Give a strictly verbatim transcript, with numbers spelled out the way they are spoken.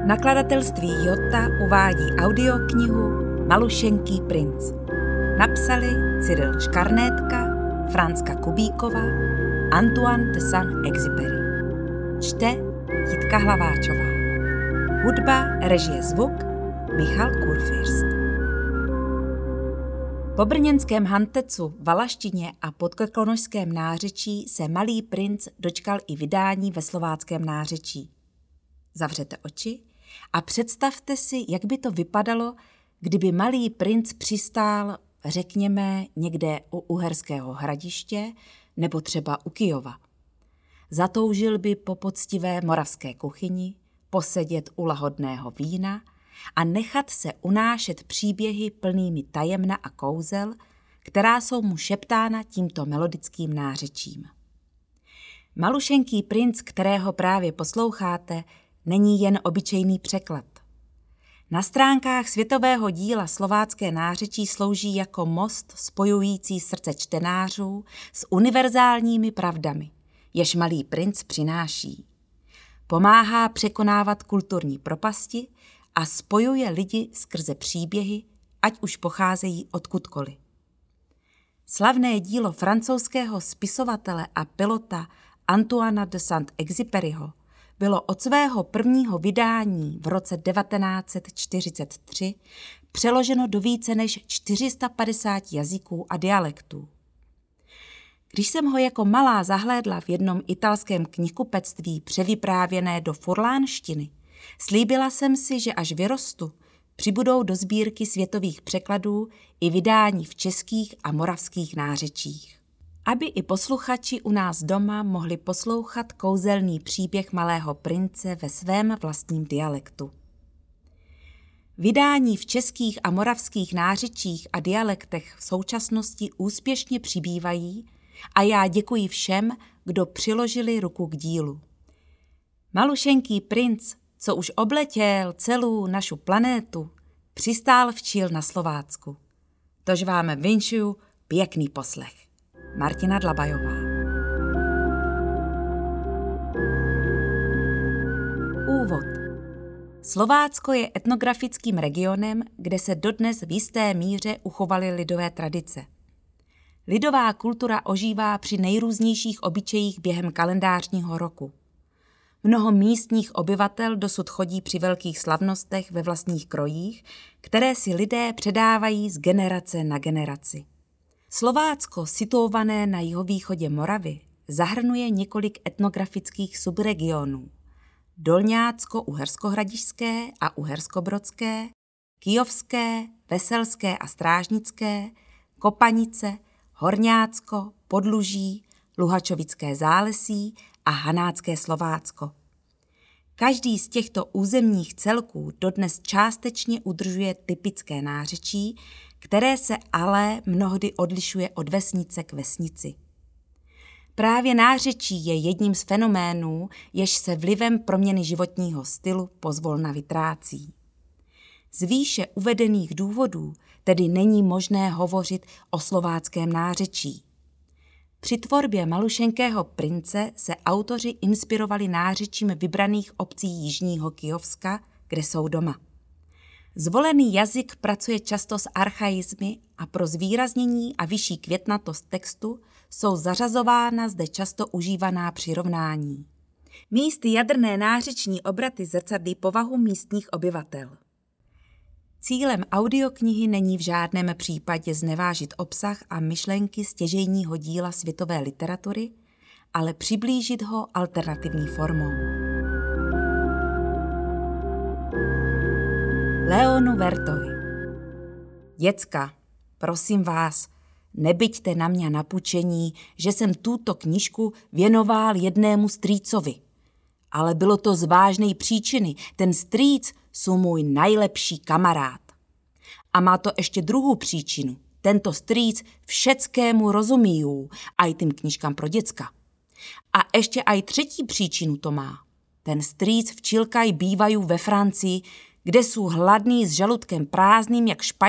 Nakladatelství Jota uvádí audioknihu Malušenký princ. Napsali Cyril Škarnétka, Franzka Kubíková, Antoine de Saint-Exupéry. Čte Jitka Hlaváčová. Hudba, režie, zvuk Michal Kurfürst. Po brněnském Hantecu, Valaštině a podkrkonošském nářečí se Malý princ dočkal i vydání ve slováckém nářečí. Zavřete oči a představte si, jak by to vypadalo, kdyby Malý princ přistál, řekněme, někde u Uherského Hradiště nebo třeba u Kyjova. Zatoužil by po poctivé moravské kuchyni, posedět u lahodného vína a nechat se unášet příběhy plnými tajemna a kouzel, která jsou mu šeptána tímto melodickým nářečím. Malušenký princ, kterého právě posloucháte, není jen obyčejný překlad. Na stránkách světového díla slovácké nářečí slouží jako most spojující srdce čtenářů s univerzálními pravdami, jež Malý princ přináší. Pomáhá překonávat kulturní propasti a spojuje lidi skrze příběhy, ať už pocházejí odkudkoliv. Slavné dílo francouzského spisovatele a pilota Antoina de Saint-Exupéryho bylo od svého prvního vydání v roce devatenáct set čtyřicet tři přeloženo do více než čtyři sta padesát jazyků a dialektů. Když jsem ho jako malá zahlédla v jednom italském knihkupectví převyprávěné do furlánštiny, slíbila jsem si, že až vyrostu, přibudou do sbírky světových překladů i vydání v českých a moravských nářečích. Aby i posluchači u nás doma mohli poslouchat kouzelný příběh Malého prince ve svém vlastním dialektu. Vydání v českých a moravských nářečích a dialektech v současnosti úspěšně přibývají a já děkuji všem, kdo přiložili ruku k dílu. Malušenký princ, co už obletěl celou našu planétu, přistál včil na Slovácku. Tož vám vinšuju pěkný poslech. Martina Dlabajová. Úvod. Slovácko je etnografickým regionem, kde se dodnes v jisté míře uchovaly lidové tradice. Lidová kultura ožívá při nejrůznějších obyčejích během kalendářního roku. Mnoho místních obyvatel dosud chodí při velkých slavnostech ve vlastních krojích, které si lidé předávají z generace na generaci. Slovácko, situované na jihovýchodě Moravy, zahrnuje několik etnografických subregionů. Dolňácko, Uherskohradišské a Uherskobrodské, Kyjovské, Veselské a Strážnické, Kopanice, Horňácko, Podluží, Luhačovické zálesí a Hanácké Slovácko. Každý z těchto územních celků dodnes částečně udržuje typické nářečí, které se ale mnohdy odlišuje od vesnice k vesnici. Právě nářečí je jedním z fenoménů, jež se vlivem proměny životního stylu pozvolna vytrácí. Z výše uvedených důvodů tedy není možné hovořit o slováckém nářečí. Při tvorbě Malušenkého prince se autoři inspirovali nářečím vybraných obcí jižního Kyjovska, kde jsou doma. Zvolený jazyk pracuje často s archaismy a pro zvýraznění a vyšší květnatost textu jsou zařazována zde často užívaná přirovnání. Místy jadrné nářeční obraty zrcadlí povahu místních obyvatel. Cílem audioknihy není v žádném případě znevážit obsah a myšlenky stěžejního díla světové literatury, ale přiblížit ho alternativní formou. Leonu Wertovi. Děcka, prosím vás, nebyďte na mě na pučení, že jsem tuto knížku věnoval jednému strýcovi. Ale bylo to z vážnej příčiny, ten strýc jsou můj nejlepší kamarád. A má to ještě druhou příčinu, tento strýc všeckému rozumíjú, aj tým knížkám pro děcka. A ještě aj třetí příčinu to má. Ten strýc včilkaj bývají ve Francii, kde jsou hladný s žaludkem prázdným jak špajt